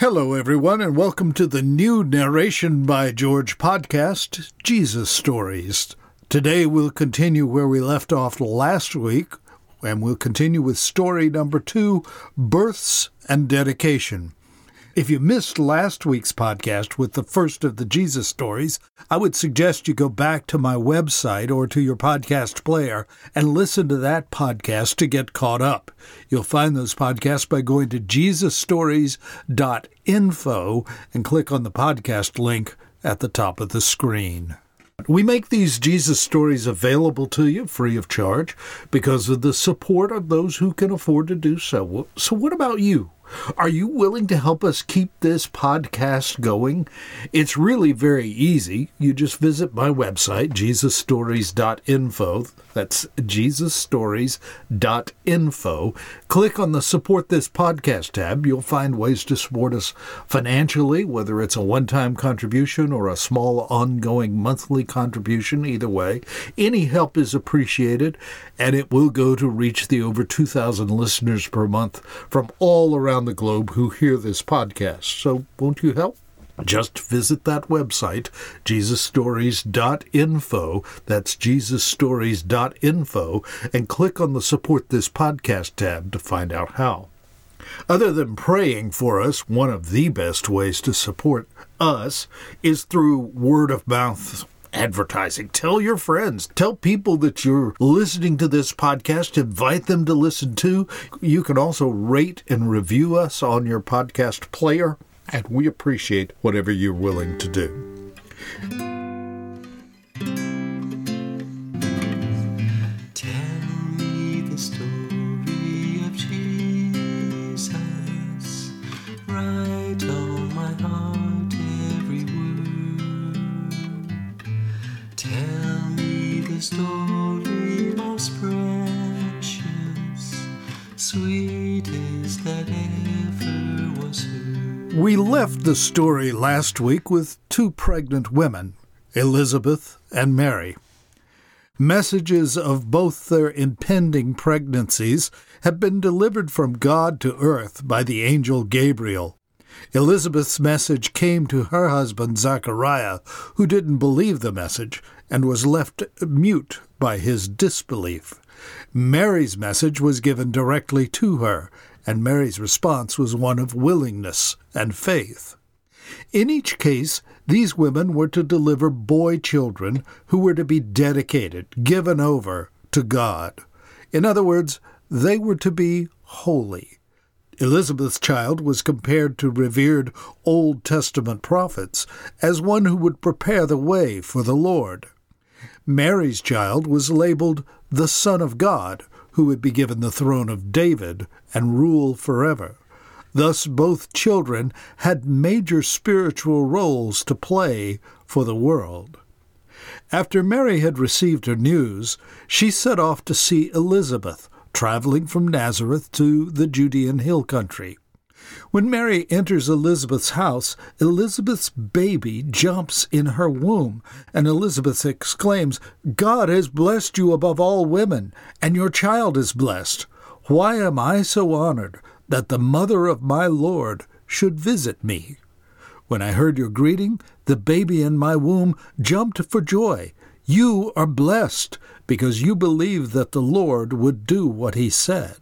Hello, everyone, and welcome to the new Narration by George podcast, Jesus Stories. Today we'll continue where we left off last week, and we'll continue with story number 2, Births and Dedication. If you missed last week's podcast with the first of the Jesus stories, I would suggest you go back to my website or to your podcast player and listen to that podcast to get caught up. You'll find those podcasts by going to jesusstories.info and click on the podcast link at the top of the screen. We make these Jesus stories available to you free of charge because of the support of those who can afford to do so. So what about you? Are you willing to help us keep this podcast going? It's really very easy. You just visit my website, jesusstories.info. That's jesusstories.info. Click on the Support This Podcast tab. You'll find ways to support us financially, whether it's a one-time contribution or a small ongoing monthly contribution. Either way, any help is appreciated, and it will go to reach the over 2,000 listeners per month from all around the globe who hear this podcast. So won't you help? Just visit that website, jesusstories.info. That's jesusstories.info, and click on the Support This Podcast tab to find out how. Other than praying for us, one of the best ways to support us is through word of mouth advertising. Tell your friends. Tell people that you're listening to this podcast. Invite them to listen too. You can also rate and review us on your podcast player, and we appreciate whatever you're willing to do. Tell me the story of Jesus. Write on my heart every word. Tell me the story most precious, sweetest that ever was heard. We left the story last week with 2 pregnant women, Elizabeth and Mary. Messages of both their impending pregnancies have been delivered from God to earth by the angel Gabriel. Elizabeth's message came to her husband Zachariah, who didn't believe the message and was left mute by his disbelief. Mary's message was given directly to her, and Mary's response was one of willingness and faith. In each case, these women were to deliver boy children who were to be dedicated, given over to God. In other words, they were to be holy. Elizabeth's child was compared to revered Old Testament prophets as one who would prepare the way for the Lord. Mary's child was labeled the Son of God, who would be given the throne of David and rule forever. Thus, both children had major spiritual roles to play for the world. After Mary had received her news, she set off to see Elizabeth, traveling from Nazareth to the Judean hill country. When Mary enters Elizabeth's house, Elizabeth's baby jumps in her womb, and Elizabeth exclaims, "God has blessed you above all women, and your child is blessed. Why am I so honored that the mother of my Lord should visit me? When I heard your greeting, the baby in my womb jumped for joy. You are blessed, because you believed that the Lord would do what he said."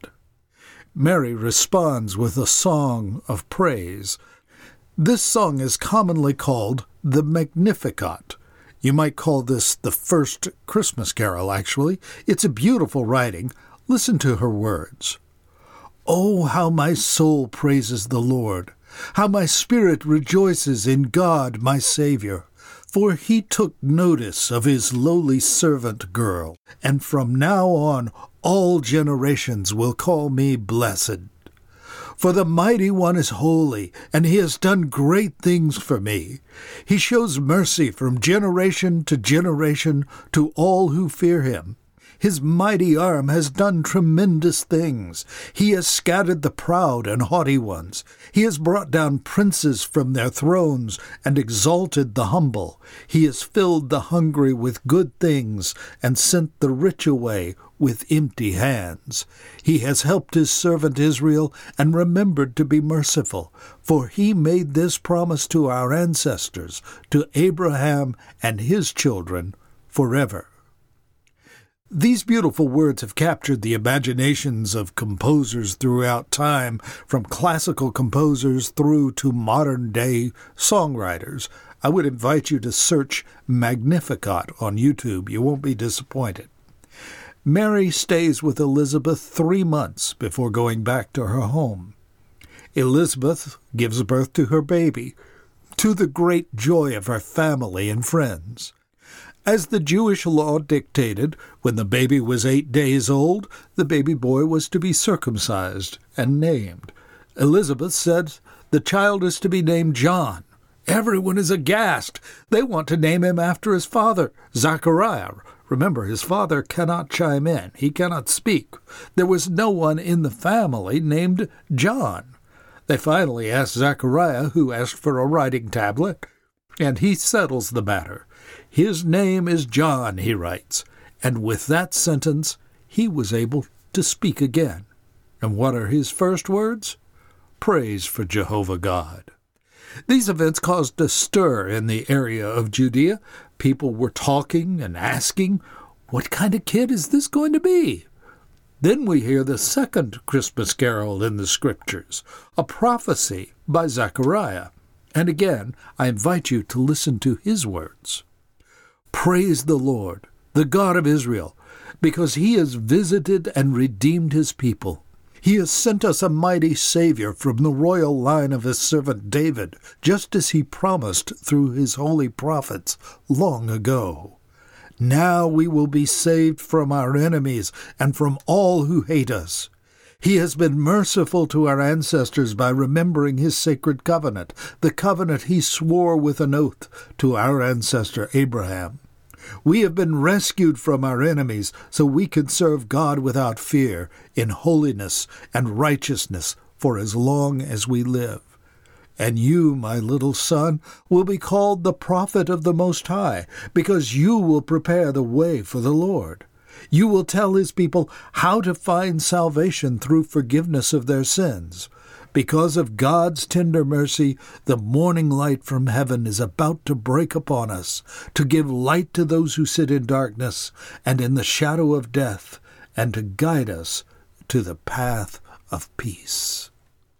Mary responds with a song of praise. This song is commonly called the Magnificat. You might call this the first Christmas carol, actually. It's a beautiful writing. Listen to her words. "Oh, how my soul praises the Lord, how my spirit rejoices in God my Savior. For he took notice of his lowly servant girl, and from now on all generations will call me blessed. For the Mighty One is holy, and he has done great things for me. He shows mercy from generation to generation to all who fear him. His mighty arm has done tremendous things. He has scattered the proud and haughty ones. He has brought down princes from their thrones and exalted the humble. He has filled the hungry with good things and sent the rich away with empty hands. He has helped his servant Israel and remembered to be merciful, for he made this promise to our ancestors, to Abraham and his children forever. These beautiful words have captured the imaginations of composers throughout time, from classical composers through to modern-day songwriters. I would invite you to search Magnificat on YouTube. You won't be disappointed. Mary stays with Elizabeth 3 months before going back to her home. Elizabeth gives birth to her baby, to the great joy of her family and friends. As the Jewish law dictated, when the baby was 8 days old, the baby boy was to be circumcised and named. Elizabeth said, "The child is to be named John." Everyone is aghast. They want to name him after his father, Zachariah. Remember, his father cannot chime in. He cannot speak. There was no one in the family named John. They finally asked Zachariah, who asked for a writing tablet, and he settles the matter. "His name is John," he writes, and with that sentence he was able to speak again. And what are his first words? Praise for Jehovah God. These events caused a stir in the area of Judea. People were talking and asking, what kind of kid is this going to be? Then we hear the second Christmas carol in the Scriptures, a prophecy by Zechariah. And again, I invite you to listen to his words. Praise the Lord, the God of Israel, because he has visited and redeemed his people. He has sent us a mighty Savior from the royal line of his servant David, just as he promised through his holy prophets long ago. Now we will be saved from our enemies and from all who hate us. He has been merciful to our ancestors by remembering his sacred covenant, the covenant he swore with an oath to our ancestor Abraham. We have been rescued from our enemies so we can serve God without fear, in holiness and righteousness for as long as we live. And you, my little son, will be called the prophet of the Most High, because you will prepare the way for the Lord. You will tell his people how to find salvation through forgiveness of their sins. Because of God's tender mercy, the morning light from heaven is about to break upon us, to give light to those who sit in darkness and in the shadow of death, and to guide us to the path of peace.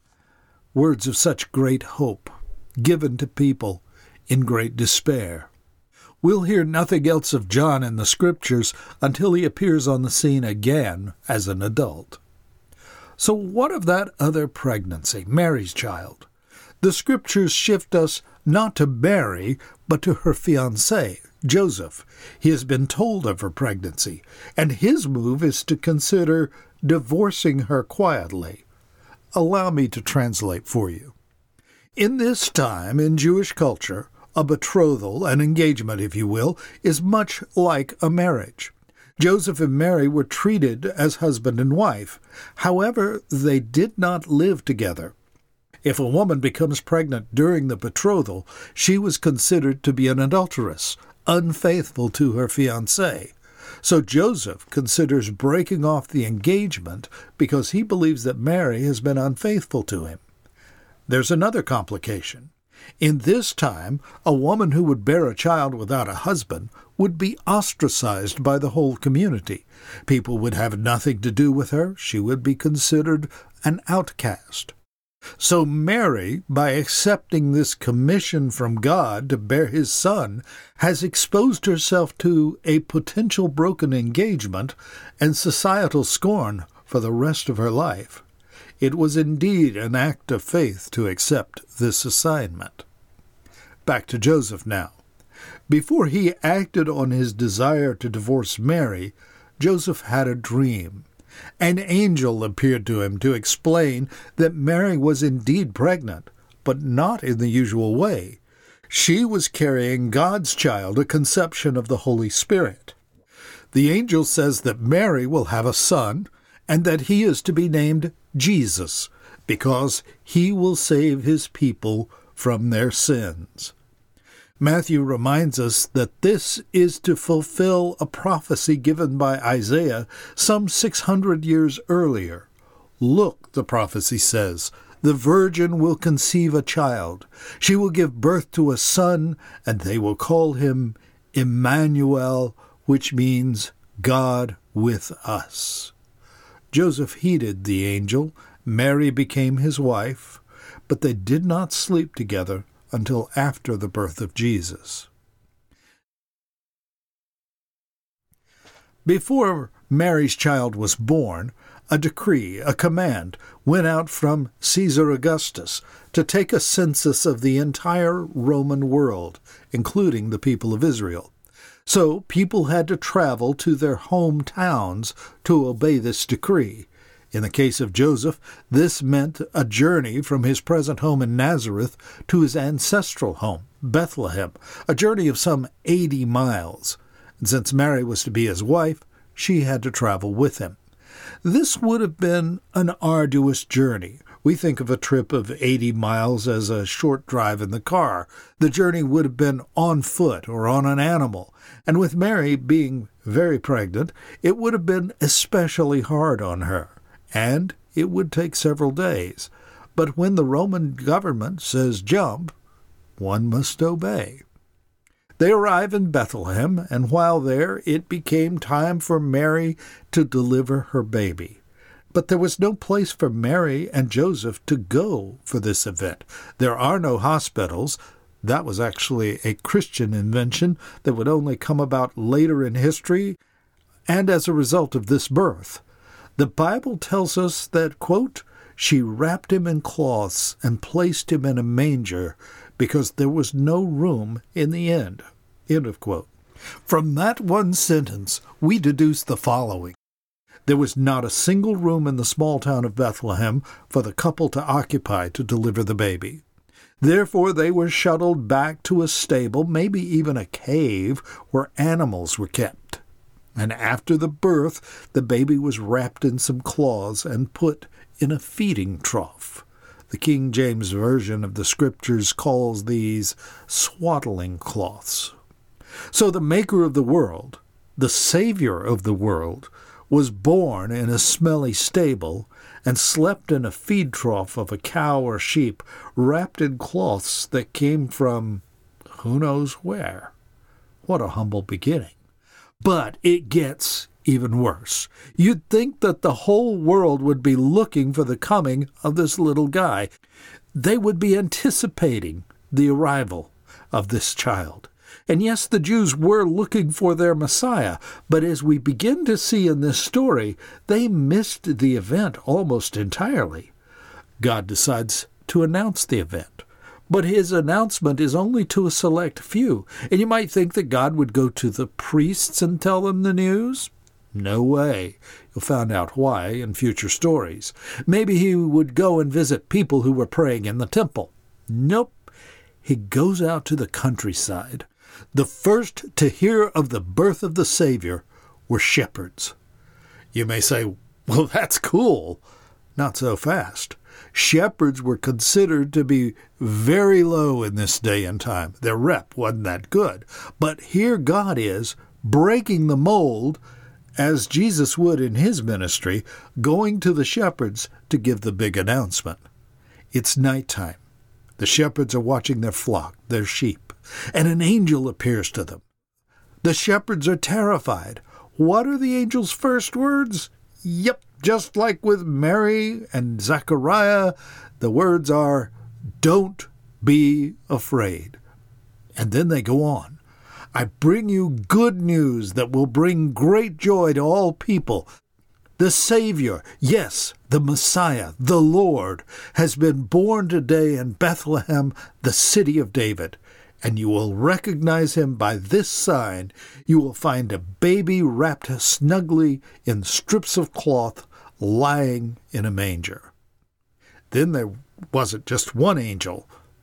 Words of such great hope, given to people in great despair. We'll hear nothing else of John in the Scriptures until he appears on the scene again as an adult. So what of that other pregnancy, Mary's child? The Scriptures shift us not to Mary, but to her fiancé, Joseph. He has been told of her pregnancy, and his move is to consider divorcing her quietly. Allow me to translate for you. In this time, in Jewish culture, a betrothal, an engagement, if you will, is much like a marriage. Joseph and Mary were treated as husband and wife. However, they did not live together. If a woman becomes pregnant during the betrothal, she was considered to be an adulteress, unfaithful to her fiancé. So Joseph considers breaking off the engagement because he believes that Mary has been unfaithful to him. There's another complication. In this time, a woman who would bear a child without a husband would be ostracized by the whole community. People would have nothing to do with her. She would be considered an outcast. So Mary, by accepting this commission from God to bear his son, has exposed herself to a potential broken engagement and societal scorn for the rest of her life. It was indeed an act of faith to accept this assignment. Back to Joseph now. Before he acted on his desire to divorce Mary, Joseph had a dream. An angel appeared to him to explain that Mary was indeed pregnant, but not in the usual way. She was carrying God's child, a conception of the Holy Spirit. The angel says that Mary will have a son and that he is to be named Jesus because he will save his people from their sins. Matthew reminds us that this is to fulfill a prophecy given by Isaiah some 600 years earlier. Look, the prophecy says, the virgin will conceive a child. She will give birth to a son, and they will call him Emmanuel, which means God with us. Joseph heeded the angel. Mary became his wife, but they did not sleep together until after the birth of Jesus. Before Mary's child was born, a decree, a command, went out from Caesar Augustus to take a census of the entire Roman world, including the people of Israel. So people had to travel to their hometowns to obey this decree. In the case of Joseph, this meant a journey from his present home in Nazareth to his ancestral home, Bethlehem, a journey of some 80 miles. And since Mary was to be his wife, she had to travel with him. This would have been an arduous journey. We think of a trip of 80 miles as a short drive in the car. The journey would have been on foot or on an animal. And with Mary being very pregnant, it would have been especially hard on her. And it would take several days. But when the Roman government says jump, one must obey. They arrive in Bethlehem, and while there, it became time for Mary to deliver her baby. But there was no place for Mary and Joseph to go for this event. There are no hospitals. That was actually a Christian invention that would only come about later in history, and as a result of this birth. The Bible tells us that, quote, she wrapped him in cloths and placed him in a manger because there was no room in the inn, end of quote. From that one sentence, we deduce the following. There was not a single room in the small town of Bethlehem for the couple to occupy to deliver the baby. Therefore, they were shuttled back to a stable, maybe even a cave, where animals were kept. And after the birth, the baby was wrapped in some cloths and put in a feeding trough. The King James Version of the Scriptures calls these swaddling cloths. So the Maker of the world, the Savior of the world, was born in a smelly stable and slept in a feed trough of a cow or sheep, wrapped in cloths that came from who knows where. What a humble beginning. But it gets even worse. You'd think that the whole world would be looking for the coming of this little guy. They would be anticipating the arrival of this child. And yes, the Jews were looking for their Messiah, but as we begin to see in this story, they missed the event almost entirely. God decides to announce the event. But his announcement is only to a select few, and you might think that God would go to the priests and tell them the news. No way. You'll find out why in future stories. Maybe he would go and visit people who were praying in the temple. Nope. He goes out to the countryside. The first to hear of the birth of the Savior were shepherds. You may say, well, that's cool. Not so fast. Shepherds were considered to be very low in this day and time. Their rep wasn't that good. But here God is, breaking the mold, as Jesus would in his ministry, going to the shepherds to give the big announcement. It's nighttime. The shepherds are watching their flock, their sheep, and an angel appears to them. The shepherds are terrified. What are the angel's first words? Yep, just like with Mary and Zechariah, the words are, "Don't be afraid." And then they go on. I bring you good news that will bring great joy to all people. The Savior, yes, the Messiah, the Lord, has been born today in Bethlehem, the city of David. And you will recognize him by this sign. You will find a baby wrapped snugly in strips of cloth, lying in a manger. Then there wasn't just one angel.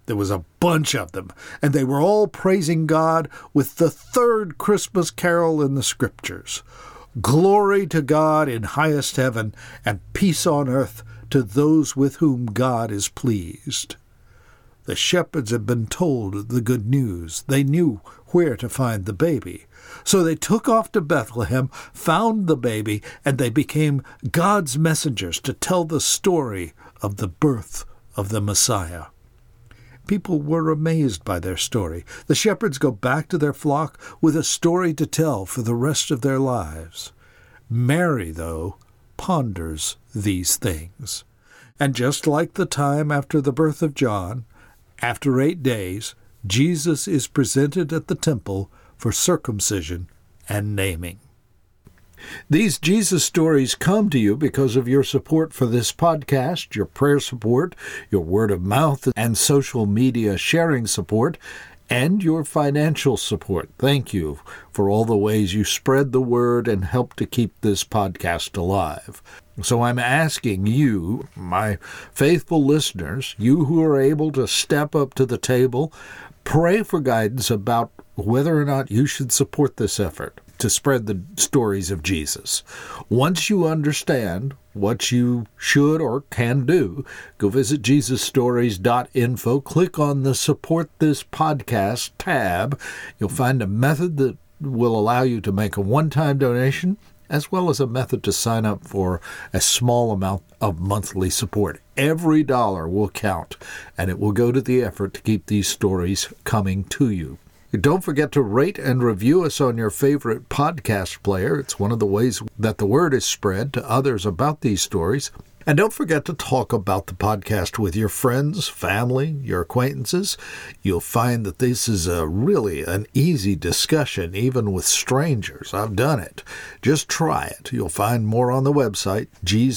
There was a bunch of them, and they were all praising God with the third Christmas carol in the Scriptures. Glory to God in highest heaven, and peace on earth to those with whom God is pleased. The shepherds had been told the good news. They knew where to find the baby. So they took off to Bethlehem, found the baby, and they became God's messengers to tell the story of the birth of the Messiah. People were amazed by their story. The shepherds go back to their flock with a story to tell for the rest of their lives. Mary, though, ponders these things. And just like the time after the birth of John, after 8 days, Jesus is presented at the temple for circumcision and naming. These Jesus stories come to you because of your support for this podcast, your prayer support, your word of mouth and social media sharing support, and your financial support. Thank you for all the ways you spread the word and help to keep this podcast alive. So I'm asking you, my faithful listeners, you who are able to step up to the table, pray for guidance about whether or not you should support this effort to spread the stories of Jesus. Once you understand what you should or can do, go visit JesusStories.info, click on the Support This Podcast tab. You'll find a method that will allow you to make a one-time donation, as well as a method to sign up for a small amount of monthly support. Every dollar will count, and it will go to the effort to keep these stories coming to you. Don't forget to rate and review us on your favorite podcast player. It's one of the ways that the word is spread to others about these stories. And don't forget to talk about the podcast with your friends, family, your acquaintances. You'll find that this is really an easy discussion, even with strangers. I've done it. Just try it. You'll find more on the website,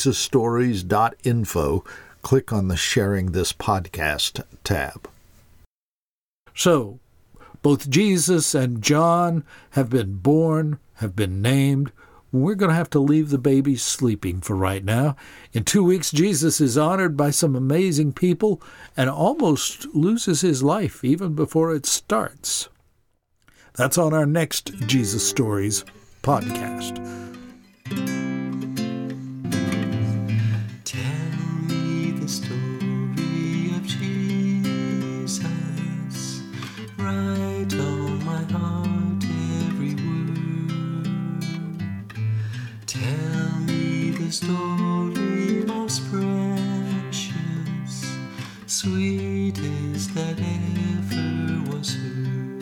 JesusStories.info. Click on the Sharing This Podcast tab. So, both Jesus and John have been born, have been named. We're going to have to leave the baby sleeping for right now. In 2 weeks, Jesus is honored by some amazing people and almost loses his life even before it starts. That's on our next Jesus Stories podcast. Tell me the story of Jesus. Write on my heart every word. Tell me the story most precious, sweetest that ever was heard.